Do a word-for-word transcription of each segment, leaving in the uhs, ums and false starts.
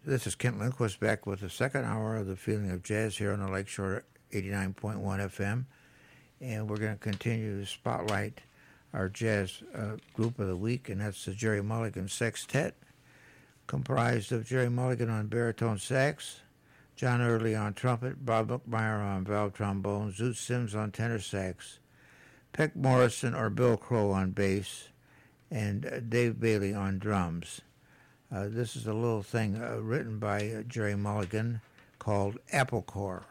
This is Kent Lindquist back with the second hour of the Feeling of Jazz here on the Lakeshore eighty-nine point one F M. And we're going to continue to spotlight our jazz uh, group of the week, and that's the Gerry Mulligan Sextet, comprised of Gerry Mulligan on baritone sax, John Early on trumpet, Bob Buckmeyer on valve trombone, Zoot Sims on tenor sax, Peck Morrison or Bill Crow on bass, and uh, Dave Bailey on drums. Uh, this is a little thing uh, written by uh, Gerry Mulligan called Apple Core.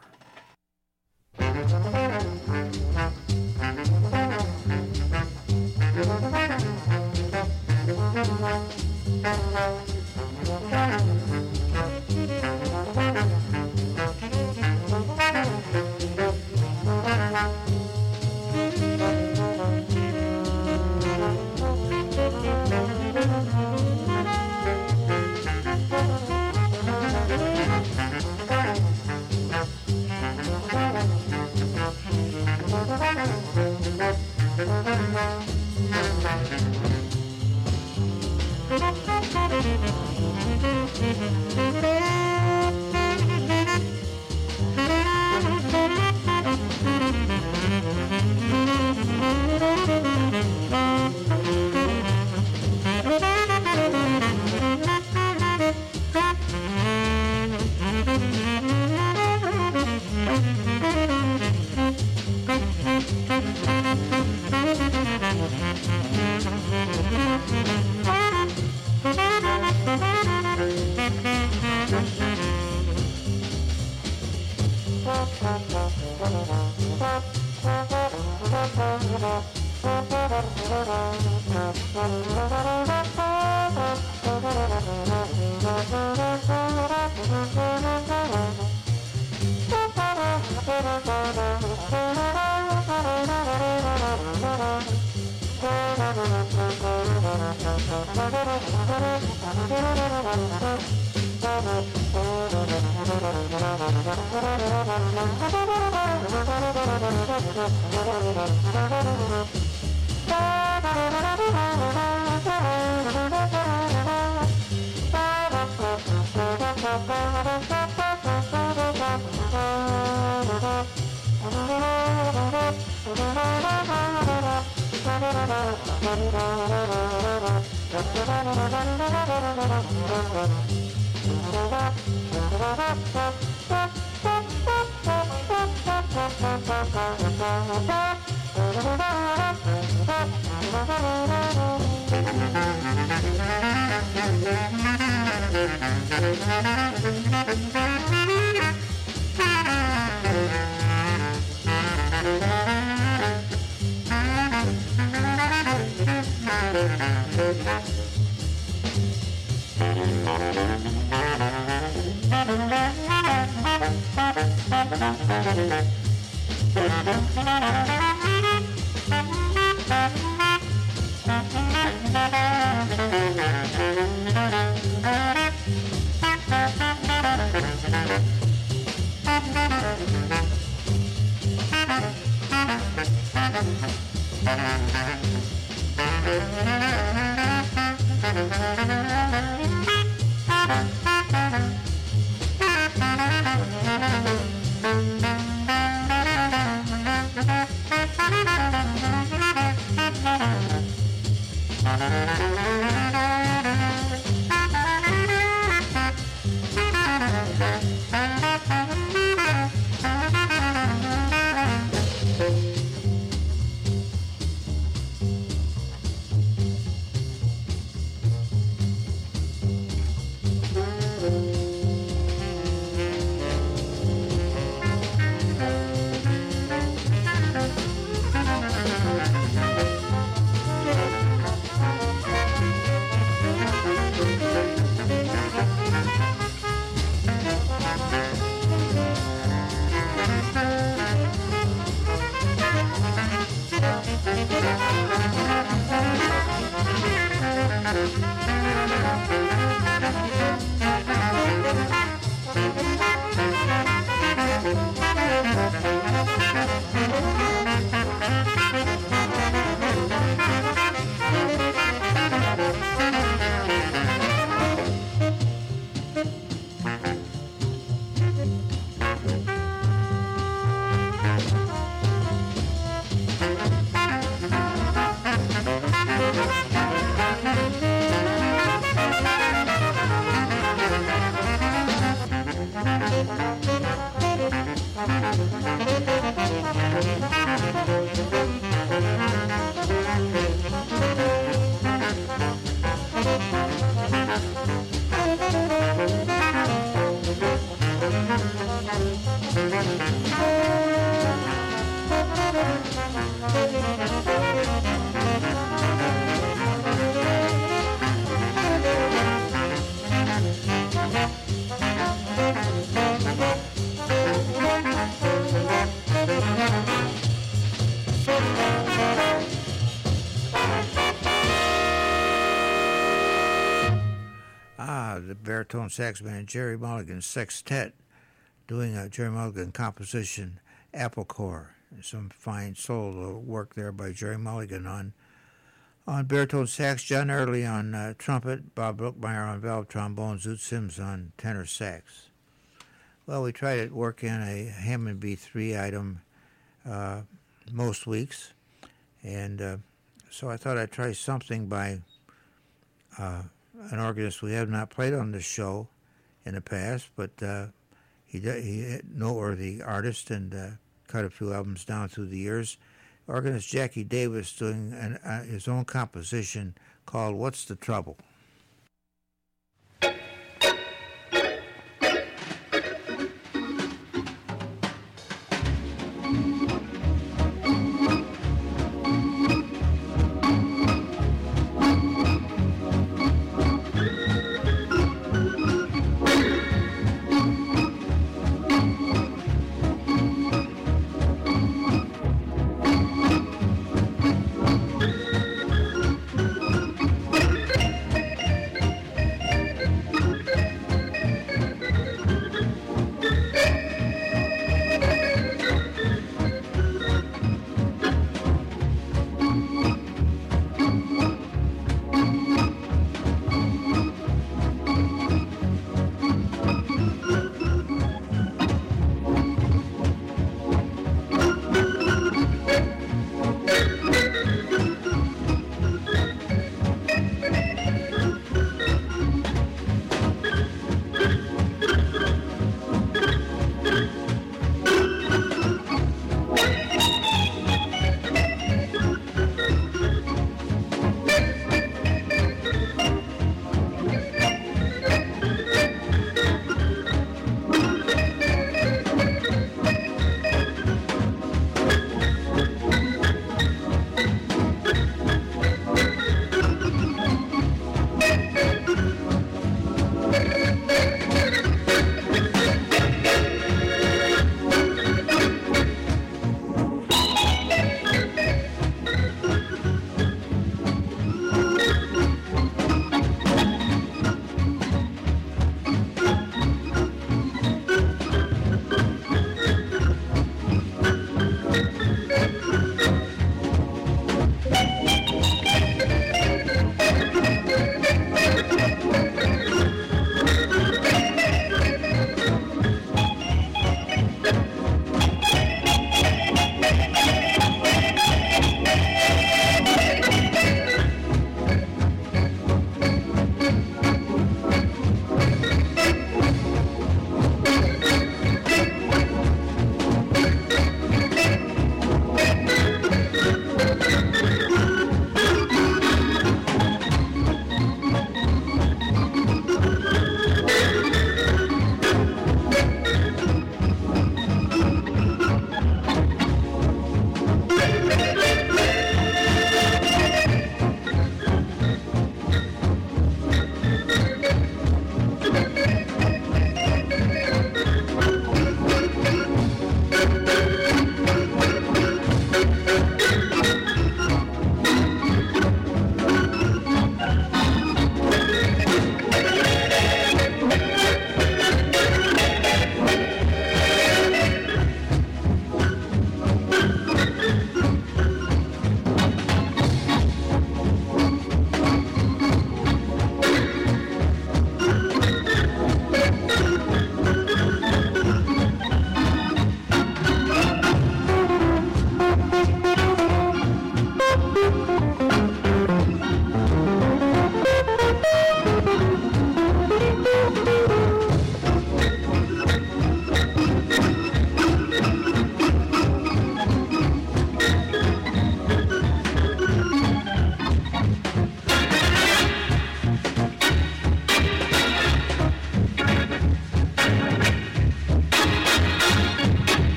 Ah, the baritone sax man Jerry Mulligan Sextet doing a Jerry Mulligan composition, Apple Core. Some fine solo work there by Jerry Mulligan on on baritone sax, John Early on uh, trumpet, Bob Brookmeyer on valve trombone, Zoot Sims on tenor sax. Well, we try to work in a Hammond B three item uh, most weeks, and uh, so I thought I'd try something by uh, an organist we have not played on this show in the past, but uh, he he noteworthy artist and uh, cut a few albums down through the years. Organist Jackie Davis doing an, uh, his own composition called "What's the Trouble?"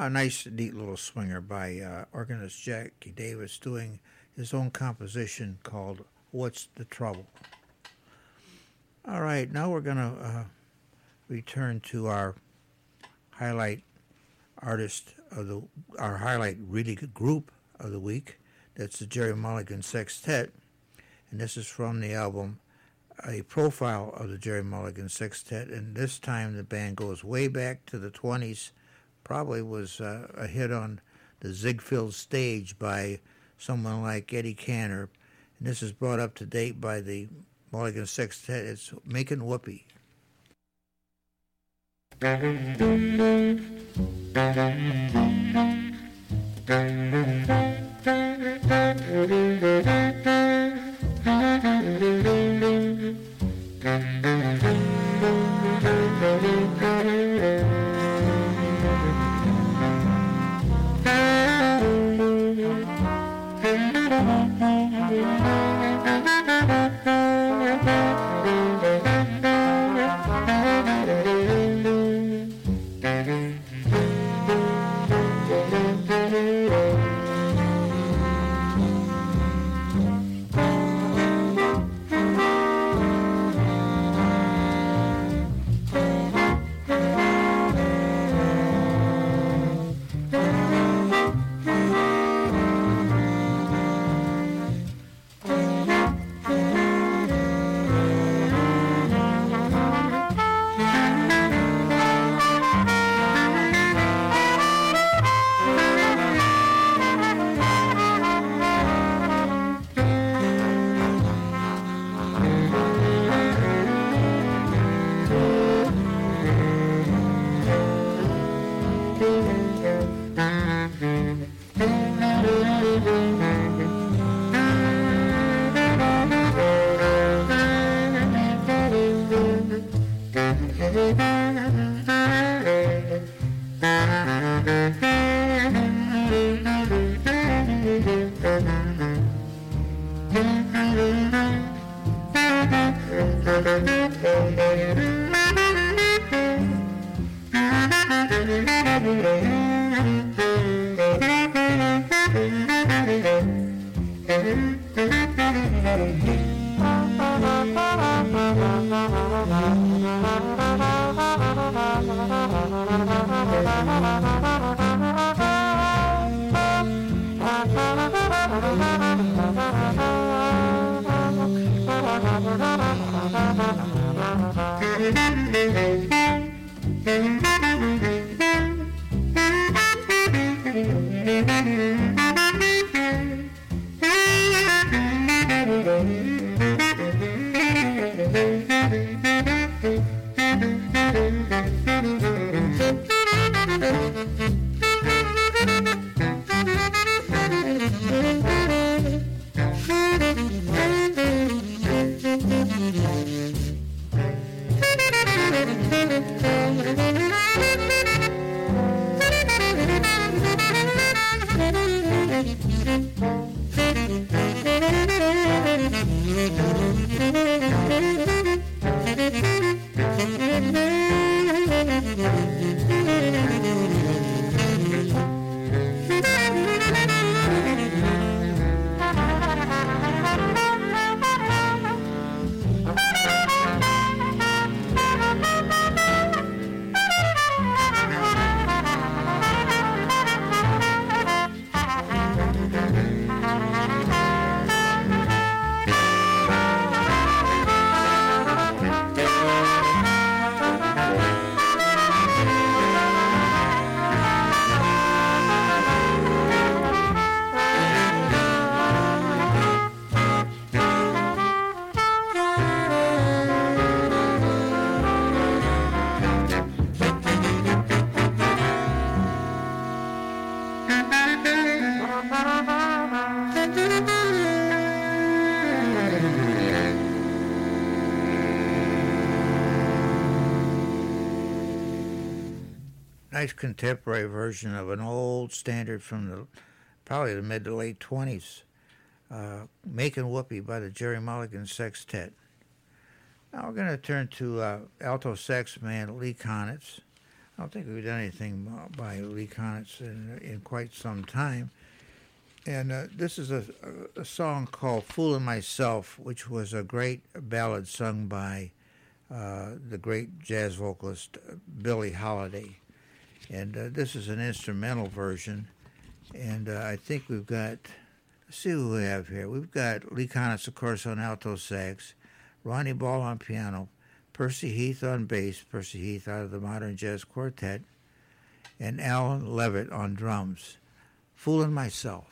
a nice, neat little swinger by uh, organist Jackie Davis doing his own composition called What's the Trouble? All right, now we're going to uh, return to our highlight artist of the, our highlight really good group of the week. That's the Gerry Mulligan Sextet, and this is from the album A Profile of the Gerry Mulligan Sextet, and this time the band goes way back to the twenties, probably was uh, a hit on the Ziegfeld stage by someone like Eddie Cantor, and this is brought up to date by the Mulligan Sextet. It's Making Whoopee. Nice contemporary version of an old standard from the probably the mid to late twenties, uh, Making Whoopee by the Gerry Mulligan Sextet. Now we're going to turn to uh, alto sax man Lee Konitz I don't think we've done anything by Lee Konitz in, in quite some time. And uh, this is a, a song called Foolin' Myself, which was a great ballad sung by uh, the great jazz vocalist uh, Billie Holiday. And uh, this is an instrumental version. And uh, I think we've got, let's see who we have here. We've got Lee Konitz, of course, on alto sax, Ronnie Ball on piano, Percy Heath on bass, Percy Heath out of the Modern Jazz Quartet, and Alan Levitt on drums. Foolin' Myself.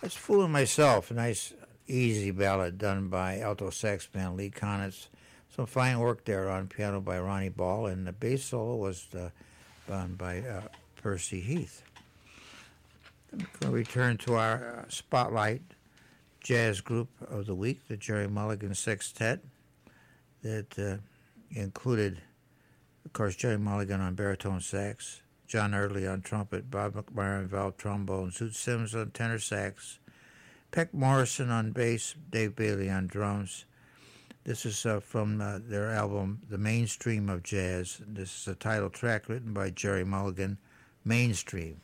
It's Fooling Myself, a nice, easy ballad done by alto sax man Lee Konitz. Some fine work there on piano by Ronnie Ball, and the bass solo was uh, done by uh, Percy Heath. I'm going to return to our uh, Spotlight Jazz Group of the Week, the Jerry Mulligan Sextet, that uh, included, of course, Jerry Mulligan on baritone sax, John Early on trumpet, Bob McMyer on valve trombone, Zoot Sims on tenor sax, Peck Morrison on bass, Dave Bailey on drums. This is uh, from uh, their album, The Mainstream of Jazz. This is a title track written by Jerry Mulligan, Mainstream.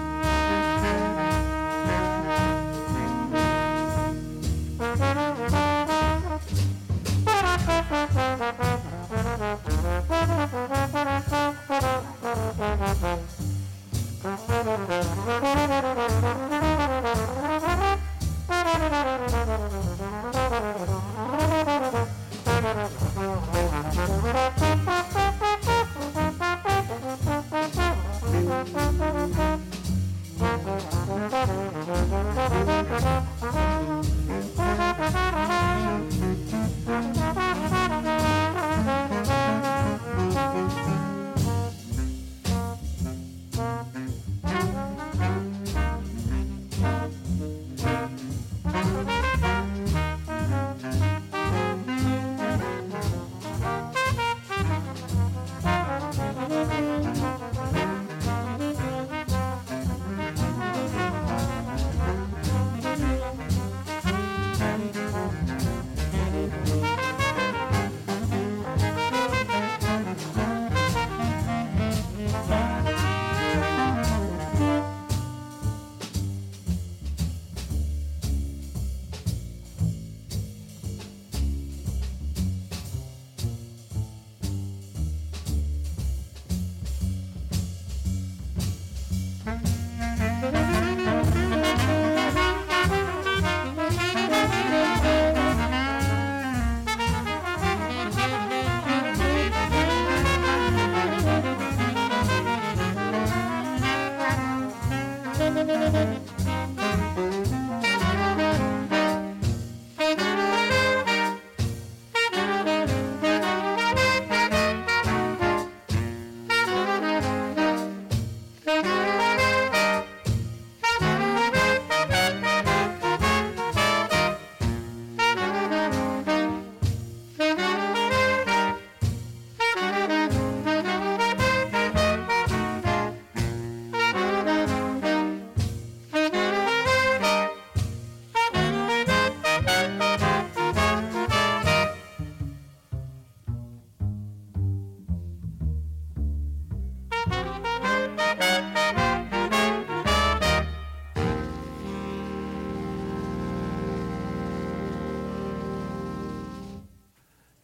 Thank you.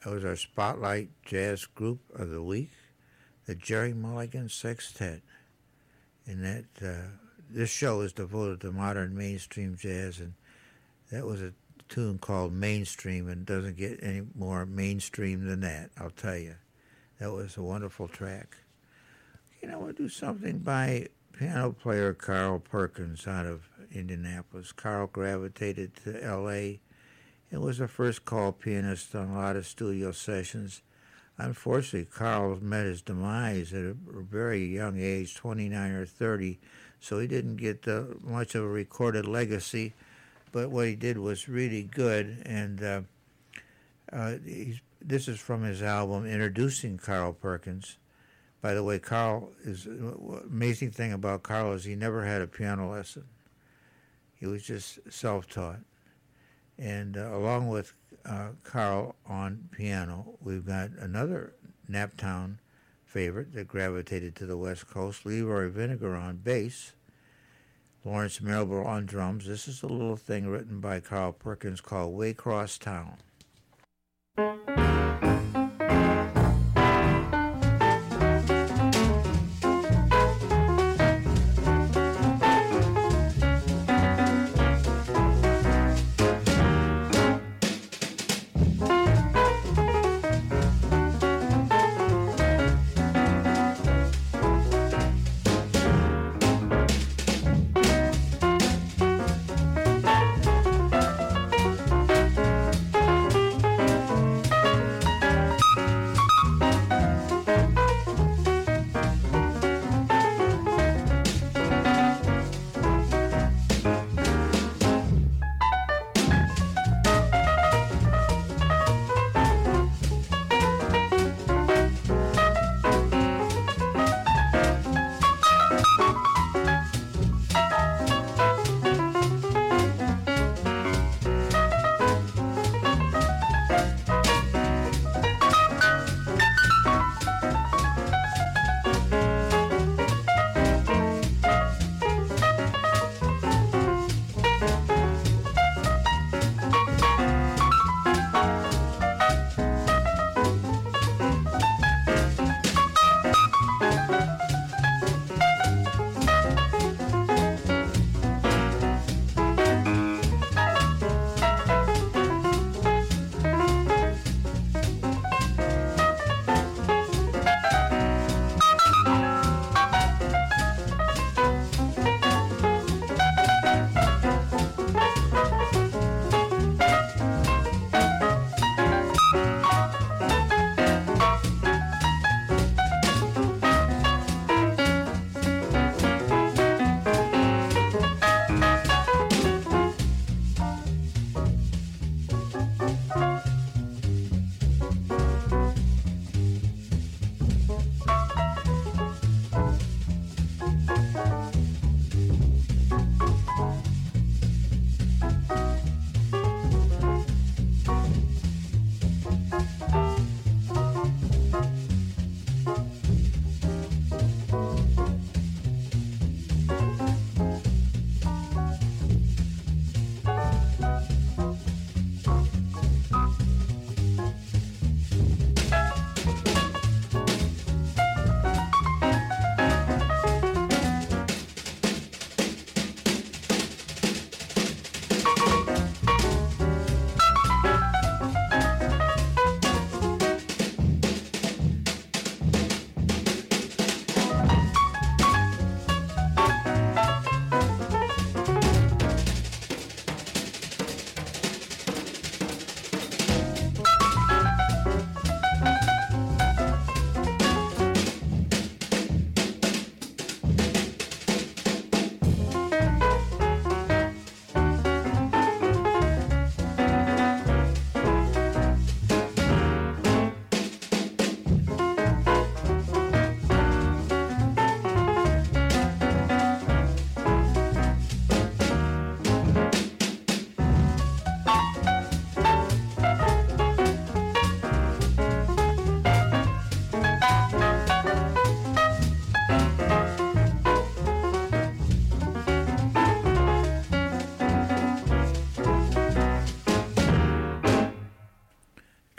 That was our Spotlight Jazz Group of the Week, the Jerry Mulligan Sextet. And that uh, this show is devoted to modern mainstream jazz, and that was a tune called Mainstream, and doesn't get any more mainstream than that, I'll tell you. That was a wonderful track. You know, we'll do something by piano player Carl Perkins out of Indianapolis. Carl gravitated to L A and was a first-call pianist on a lot of studio sessions. Unfortunately, Carl met his demise at a very young age, twenty-nine or thirty, so he didn't get uh, much of a recorded legacy, but what he did was really good, and uh, uh, he's, this is from his album Introducing Carl Perkins. By the way, Carl is, amazing thing about Carl is he never had a piano lesson. He was just self-taught. And uh, along with uh, Carl on piano, we've got another Naptown favorite that gravitated to the West Coast, Leroy Vinegar on bass, Lawrence Marlborough on drums. This is a little thing written by Carl Perkins called Waycross Town.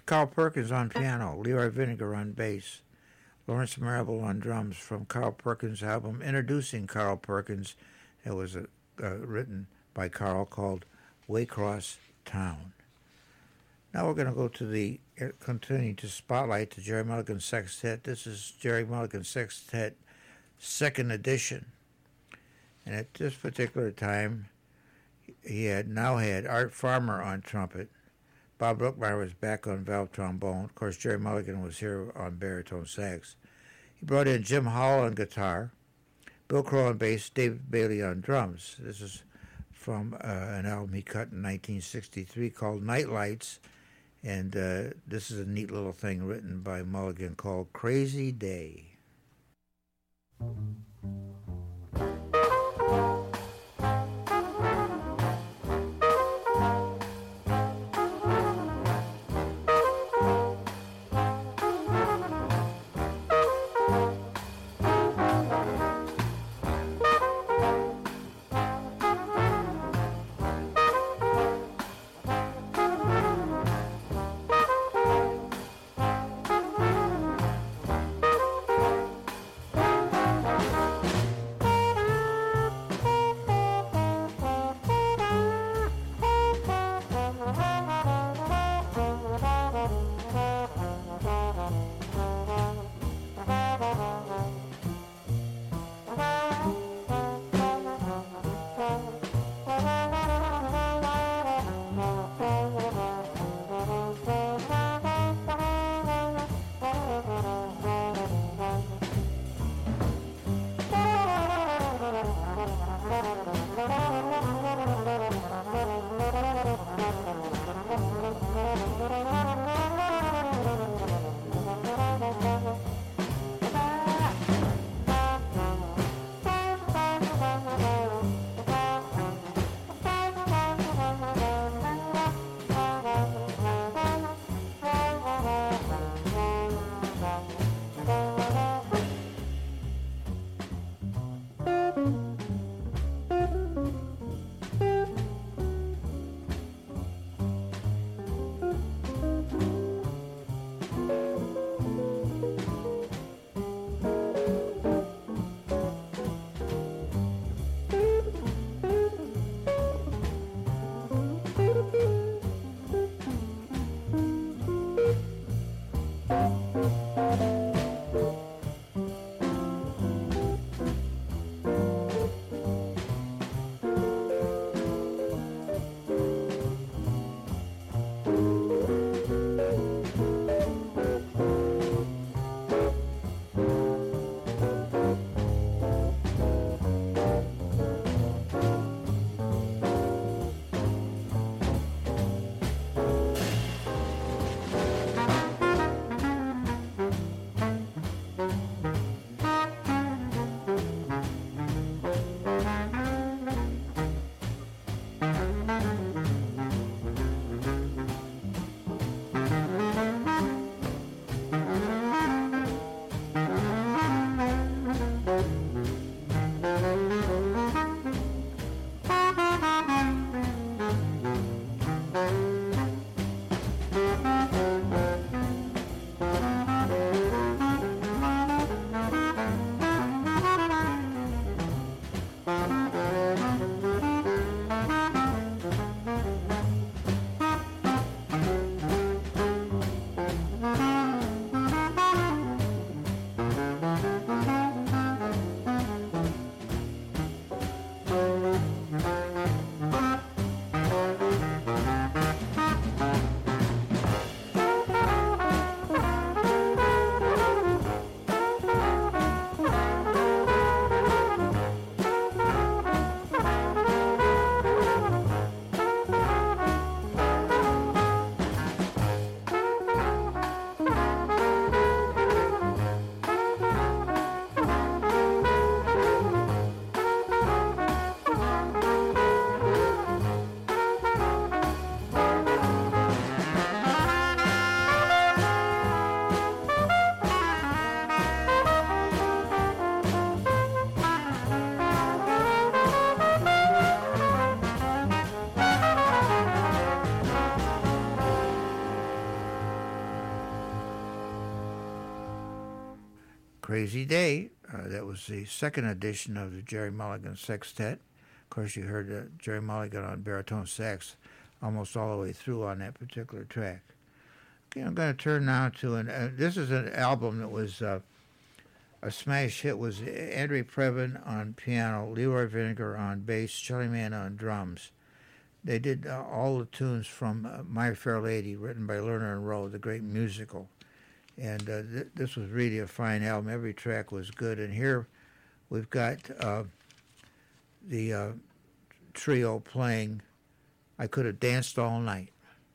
Carl Perkins on piano, Leroy Vinegar on bass, Lawrence Marable on drums from Carl Perkins' album Introducing Carl Perkins. It was uh, uh, written by Carl, called Waycross Town. Now we're going to go to the, uh, continuing to spotlight the Jerry Mulligan Sextet. This is Jerry Mulligan Sextet second edition. And at this particular time, he had now had Art Farmer on trumpet. Bob Brookmeyer was back on valve trombone. Of course, Jerry Mulligan was here on baritone sax. He brought in Jim Howell on guitar, Bill Crow on bass, David Bailey on drums. This is from uh, an album he cut in nineteen sixty-three called Night Lights, and uh, this is a neat little thing written by Mulligan called Crazy Day. Crazy Day. Uh, that was the second edition of the Jerry Mulligan Sextet. Of course, you heard uh, Jerry Mulligan on baritone sax almost all the way through on that particular track. Okay, I'm going to turn now to an. Uh, this is an album that was uh, a smash hit. Was Andre Previn on piano, Leroy Vinegar on bass, Shelly Manne on drums. They did uh, all the tunes from uh, My Fair Lady, written by Lerner and Rowe, the great musical. And uh, th- this was really a fine album. Every track was good. And here we've got uh, the uh, trio playing I Could Have Danced All Night.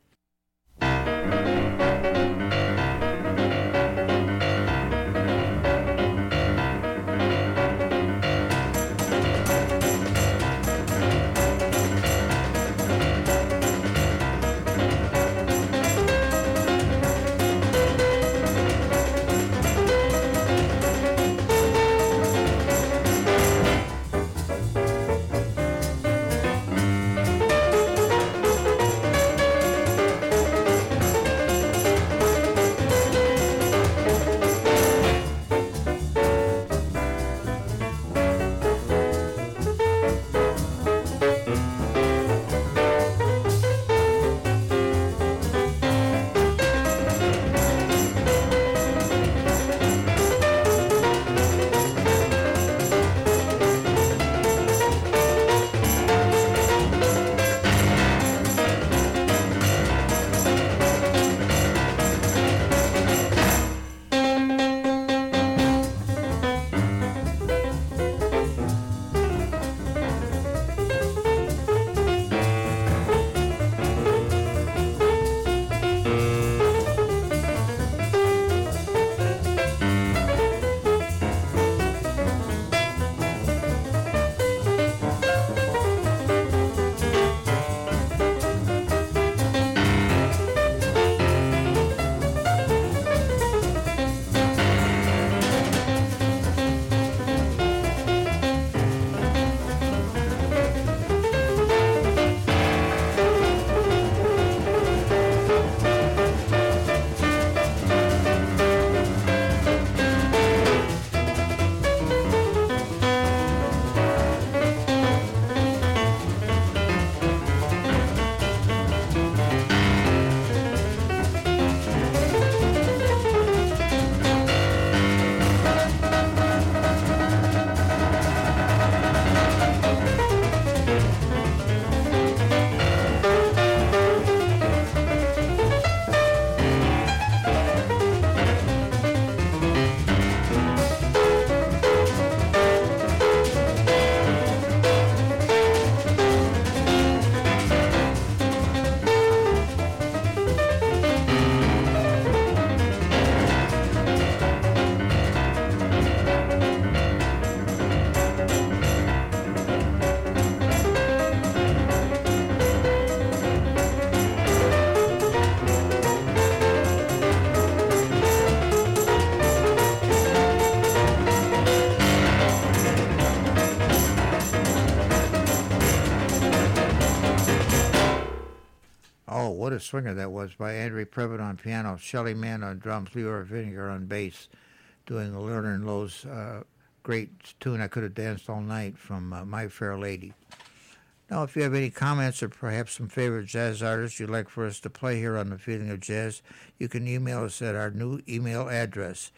What a swinger that was by Andre Previn on piano, Shelly Manne on drums, Leroy Vinegar on bass, doing Lerner and Lowe's uh, great tune, I Could Have Danced All Night, from uh, My Fair Lady. Now, if you have any comments or perhaps some favorite jazz artists you'd like for us to play here on The Feeling of Jazz, you can email us at our new email address,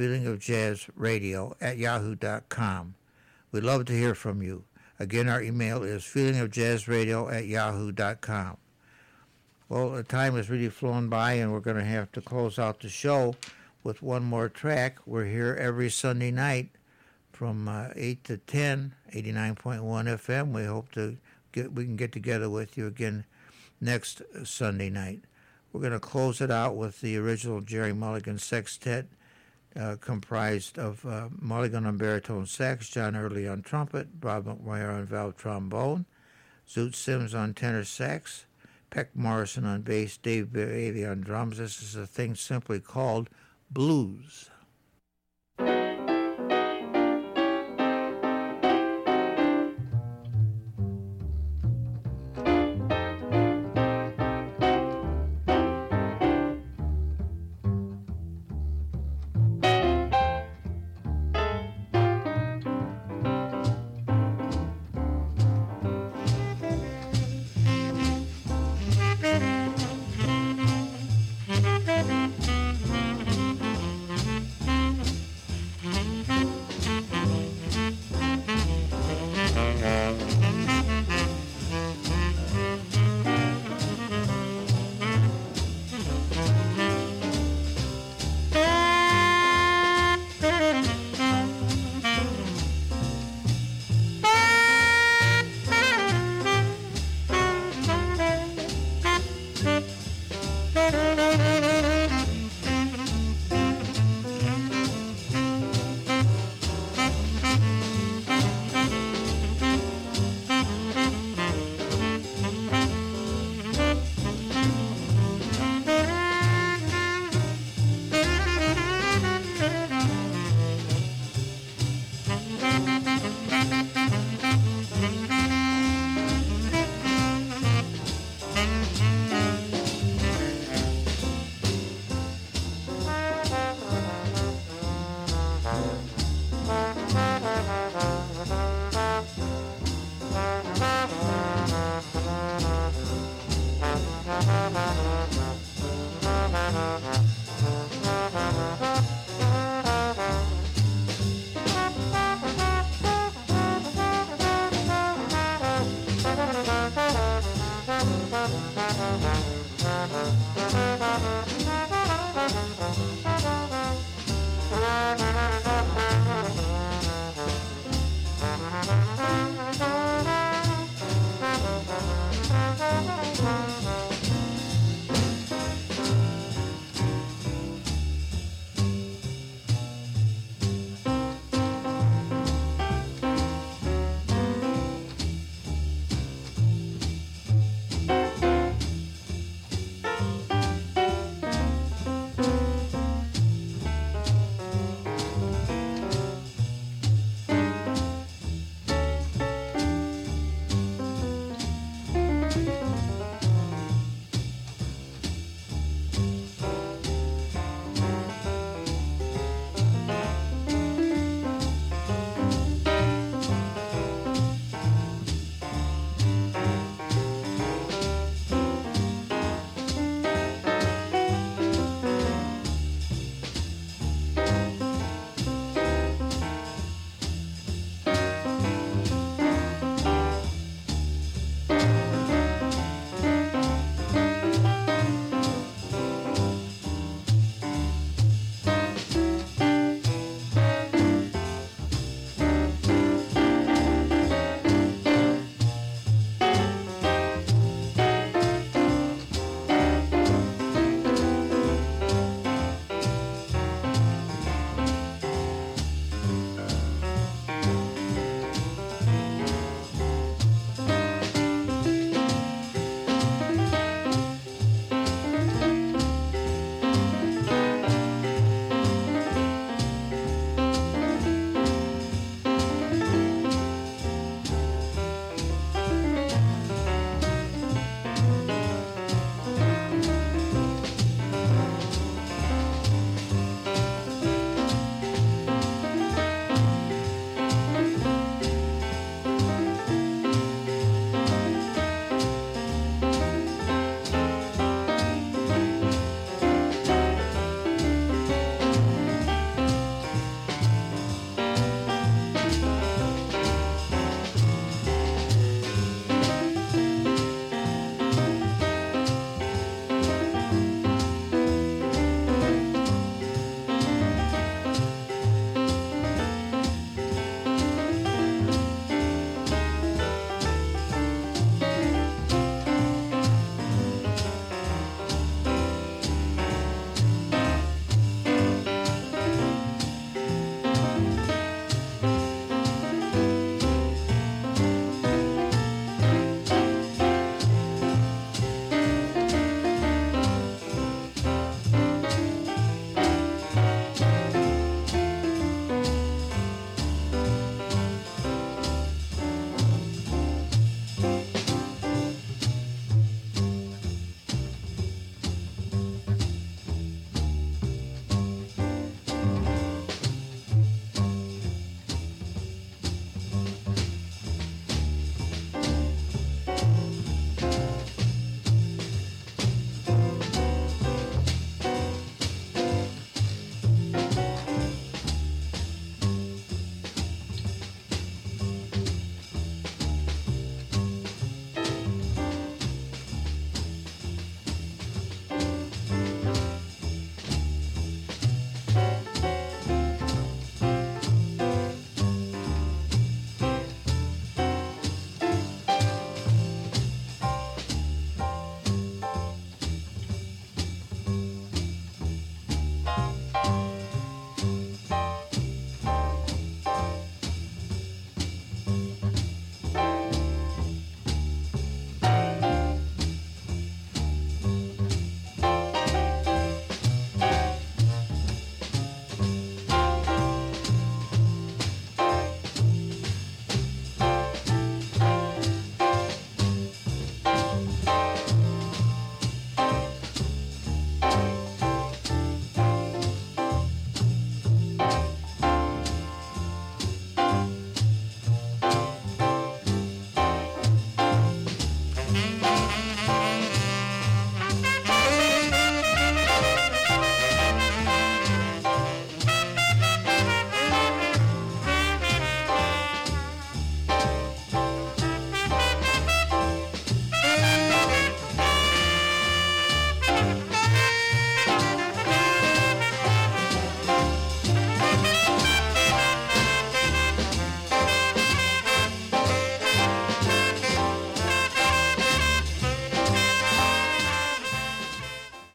feelingofjazzradio at yahoo dot com. We'd love to hear from you. Again, our email is feelingofjazzradio at yahoo dot com. Well, the time has really flown by, and we're going to have to close out the show with one more track. We're here every Sunday night from uh, eight to ten, eighty-nine point one F M. We hope to get, we can get together with you again next Sunday night. We're going to close it out with the original Jerry Mulligan Sextet, uh, comprised of uh, Mulligan on baritone sax, John Early on trumpet, Bob McGuire on valve trombone, Zoot Sims on tenor sax, Peck Morrison on bass, Dave Bailey on drums. This is a thing simply called blues.